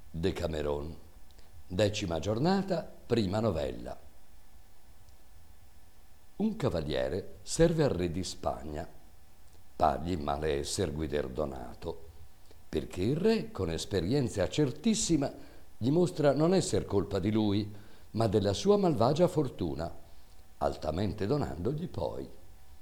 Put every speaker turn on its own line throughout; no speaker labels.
Decameron, 10ª giornata, prima novella. Un cavaliere serve al re di Spagna. Pagli male esser guiderdonato, perché il re, con esperienza certissima, gli mostra non esser colpa di lui, ma della sua malvagia fortuna, altamente donandogli poi.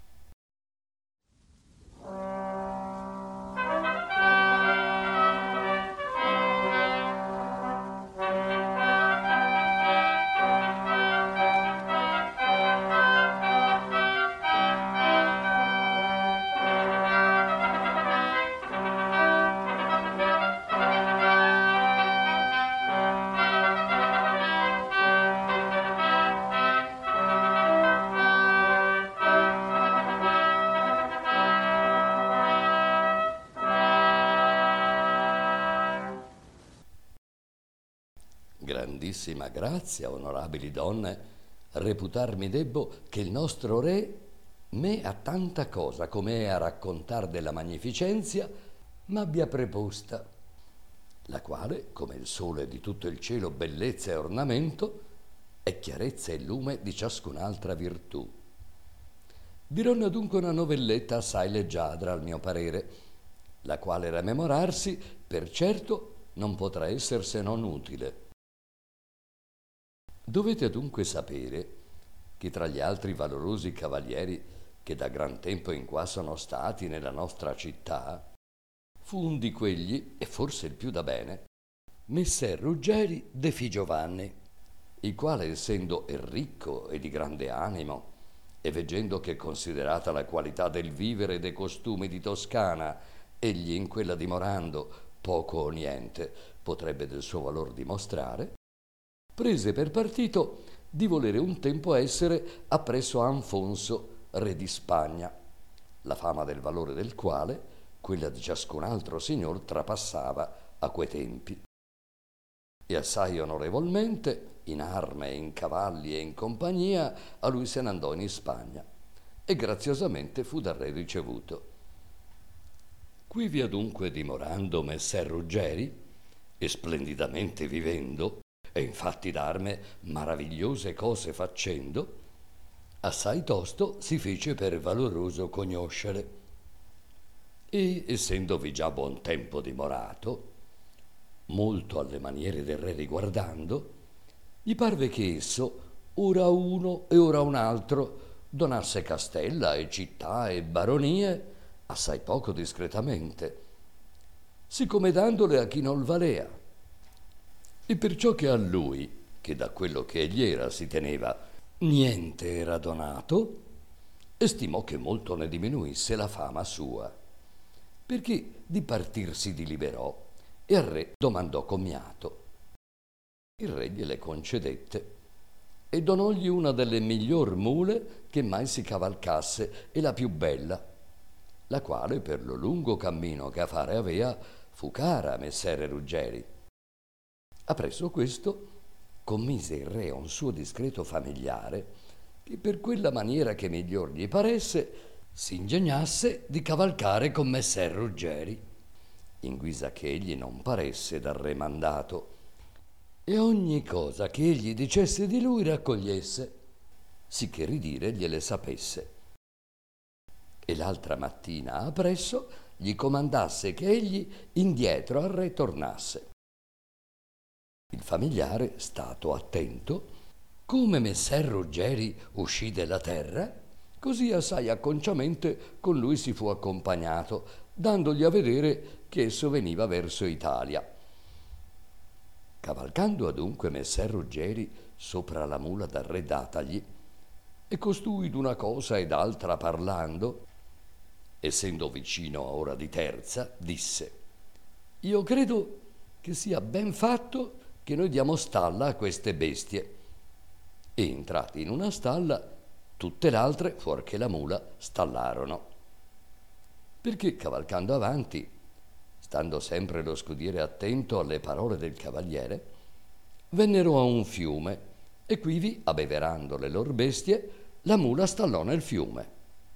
Grandissima grazia, onorabili donne, reputarmi debbo che il nostro re me a tanta cosa come è a raccontar della magnificenzia m'abbia preposta, la quale, come il sole di tutto il cielo bellezza e ornamento, è chiarezza e lume di ciascun'altra virtù. Dironna adunque una novelletta assai leggiadra al mio parere, la quale ramemorarsi per certo non potrà esser se non utile. Dovete adunque sapere che tra gli altri valorosi cavalieri che da gran tempo in qua sono stati nella nostra città, fu un di quegli, e forse il più da bene, Messer Ruggeri de Figiovanni, il quale, essendo ricco e di grande animo, e veggendo che considerata la qualità del vivere e dei costumi di Toscana, egli in quella dimorando poco o niente potrebbe del suo valor dimostrare, prese per partito di volere un tempo essere appresso a Anfonso, re di Spagna, la fama del valore del quale quella di ciascun altro signor trapassava a quei tempi. E assai onorevolmente, in arme, in cavalli e in compagnia, a lui se n'andò in Spagna e graziosamente fu dal re ricevuto. Quivi adunque dimorando Messer Ruggeri e splendidamente vivendo, e infatti d'arme maravigliose cose facendo, assai tosto si fece per valoroso conoscere. E essendovi già buon tempo dimorato, molto alle maniere del re riguardando, gli parve che esso, ora uno e ora un altro, donasse castella e città e baronie assai poco discretamente, siccome dandole a chi non valea. E perciò che a lui, che da quello che egli era si teneva, niente era donato, estimò che molto ne diminuisse la fama sua, perché di partir si diliberò e al re domandò commiato. Il re gliele concedette e donògli una delle miglior mule che mai si cavalcasse e la più bella, la quale per lo lungo cammino che a fare avea fu cara a Messere Ruggeri. Appresso questo commise il re a un suo discreto famigliare che per quella maniera che miglior gli paresse si ingegnasse di cavalcare con Messer Ruggeri, in guisa che egli non paresse dal re mandato, e ogni cosa che egli dicesse di lui raccogliesse, sicché ridire gliele sapesse. E l'altra mattina appresso gli comandasse che egli indietro al re tornasse. Il famigliare, stato attento, come Messer Ruggeri uscì della terra, così assai acconciamente con lui si fu accompagnato, dandogli a vedere che esso veniva verso Italia. Cavalcando adunque Messer Ruggeri sopra la mula dal re datagli, e costui d'una cosa ed altra parlando, essendo vicino a ora di terza, disse: io credo che sia ben fatto che noi diamo stalla a queste bestie. E entrati in una stalla, tutte l'altre, fuorché la mula, stallarono. Perché cavalcando avanti, stando sempre lo scudiere attento alle parole del cavaliere, vennero a un fiume e quivi, abbeverando le lor bestie, la mula stallò nel fiume.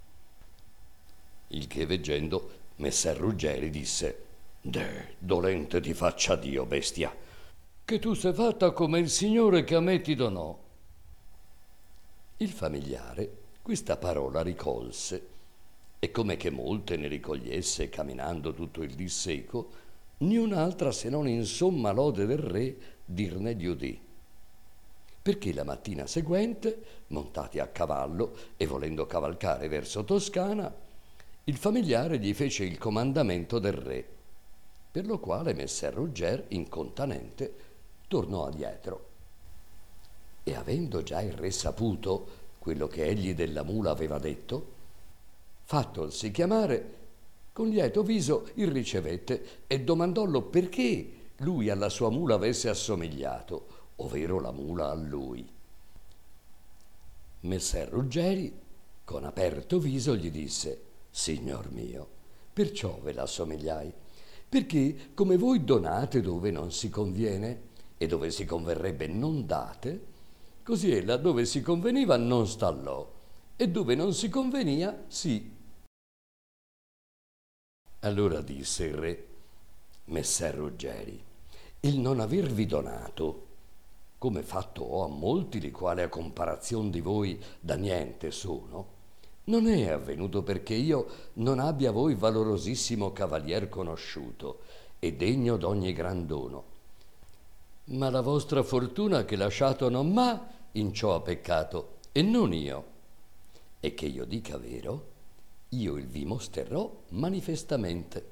Il che veggendo, Messer Ruggeri disse: dolente ti faccia Dio, bestia, che tu sei fatta come il Signore che a me ti donò. Il familiare questa parola ricolse, e come che molte ne ricogliesse camminando tutto il dì seco, niun'altra se non in somma lode del re dirne di udì. Perché la mattina seguente, montati a cavallo e volendo cavalcare verso Toscana, il familiare gli fece il comandamento del re, per lo quale messer Rugger, incontanente, tornò adietro. E avendo già il re saputo quello che egli della mula aveva detto, fattolsi chiamare, con lieto viso il ricevette e domandollo perché lui alla sua mula avesse assomigliato, ovvero la mula a lui. Messer Ruggeri, con aperto viso, gli disse: Signor mio, perciò ve l'assomigliai, perché come voi donate dove non si conviene e dove si converrebbe non date, così ella dove si conveniva non stallò e dove non si convenia sì. Allora disse il re: Messer Ruggeri, il non avervi donato, come fatto ho a molti li quali a comparazione di voi da niente sono, non è avvenuto perché io non abbia a voi valorosissimo cavalier conosciuto e degno d'ogni gran dono, ma la vostra fortuna che lasciato non m'ha in ciò ha peccato e non io, e che io dica vero, io il vi mosterò manifestamente.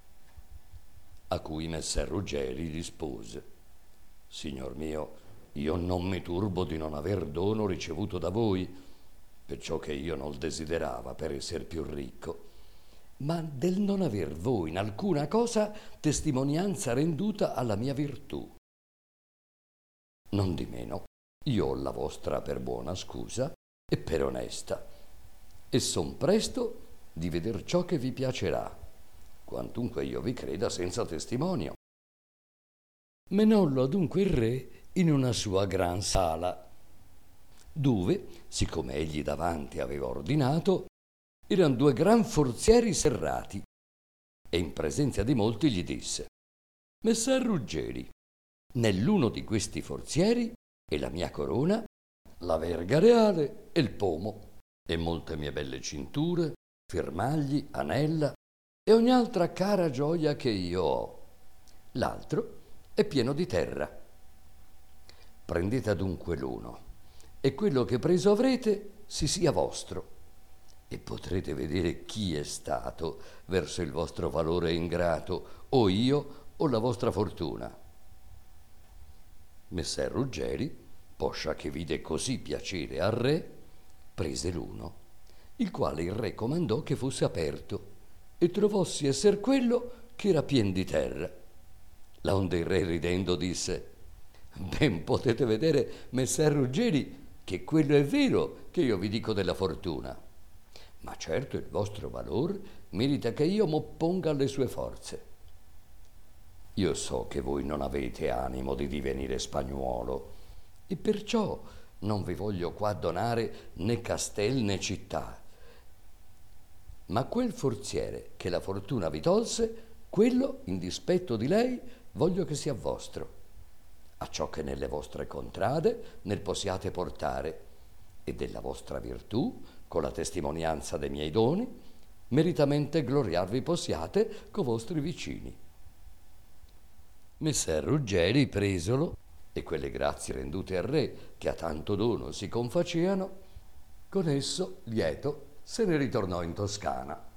A cui messer Ruggeri rispose: Signor mio, io non mi turbo di non aver dono ricevuto da voi, perciò che io non desiderava per esser più ricco, ma del non aver voi in alcuna cosa testimonianza renduta alla mia virtù. Nondimeno, io ho la vostra per buona scusa e per onesta, e son presto di veder ciò che vi piacerà, quantunque io vi creda senza testimonio. Menollo adunque il re in una sua gran sala, dove, siccome egli davanti aveva ordinato, erano due gran forzieri serrati, e in presenza di molti gli disse: Messer Ruggeri, nell'uno di questi forzieri è la mia corona, la verga reale e il pomo, e molte mie belle cinture, firmagli, anella e ogni altra cara gioia che io ho. L'altro è pieno di terra. Prendete adunque l'uno, e quello che preso avrete si sia vostro, e potrete vedere chi è stato verso il vostro valore ingrato, o io o la vostra fortuna. Messer Ruggeri, poscia che vide così piacere al re, prese l'uno, il quale il re comandò che fosse aperto, e trovossi esser quello che era pien di terra. Laonde il re ridendo disse: Ben potete vedere, messer Ruggeri, che quello è vero che io vi dico della fortuna, ma certo il vostro valor merita che io m'opponga alle sue forze. Io so che voi non avete animo di divenire spagnuolo, e perciò non vi voglio qua donare né castel né città, ma quel forziere che la fortuna vi tolse, quello, in dispetto di lei, voglio che sia vostro, acciò che nelle vostre contrade nel possiate portare, e della vostra virtù, con la testimonianza dei miei doni, meritamente gloriarvi possiate co vostri vicini. Messer Ruggeri presolo, e quelle grazie rendute al re che a tanto dono si confaceano, con esso, lieto, se ne ritornò in Toscana.